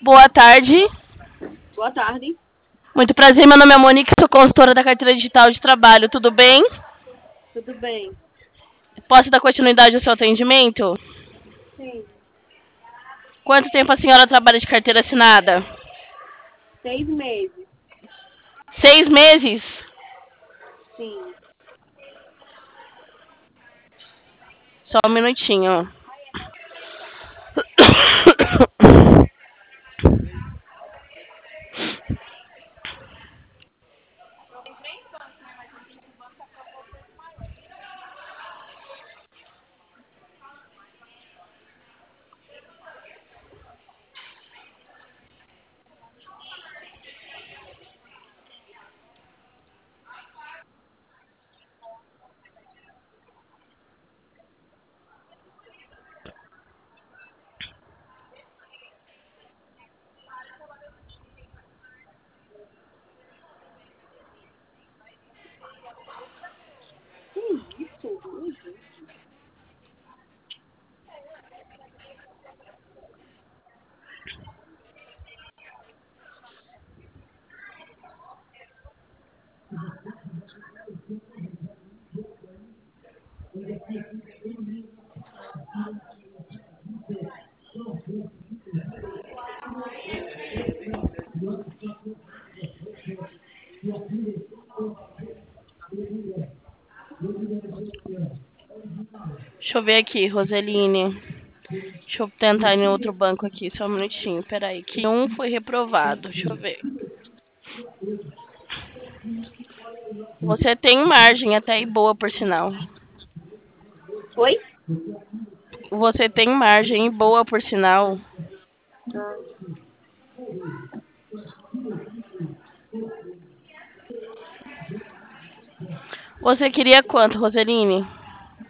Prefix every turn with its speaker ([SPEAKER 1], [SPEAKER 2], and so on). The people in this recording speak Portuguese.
[SPEAKER 1] Boa tarde.
[SPEAKER 2] Boa tarde.
[SPEAKER 1] Muito prazer, meu nome é Monique, sou consultora da carteira digital de trabalho. Tudo bem?
[SPEAKER 2] Tudo bem?
[SPEAKER 1] Posso dar continuidade ao seu atendimento?
[SPEAKER 2] Sim.
[SPEAKER 1] Quanto tempo a senhora trabalha de carteira assinada?
[SPEAKER 2] 6 meses.
[SPEAKER 1] 6 meses?
[SPEAKER 2] Sim.
[SPEAKER 1] Só um minutinho.
[SPEAKER 2] Que isso? Meu Deus.
[SPEAKER 1] Deixa eu ver aqui, Roseline. Deixa eu tentar ir em outro banco aqui, só um minutinho. Peraí, que um foi reprovado. Deixa eu ver. Você tem margem até aí boa, por sinal.
[SPEAKER 2] Oi?
[SPEAKER 1] Você tem margem boa, por sinal.
[SPEAKER 2] Ah,
[SPEAKER 1] Você queria quanto, Roseline?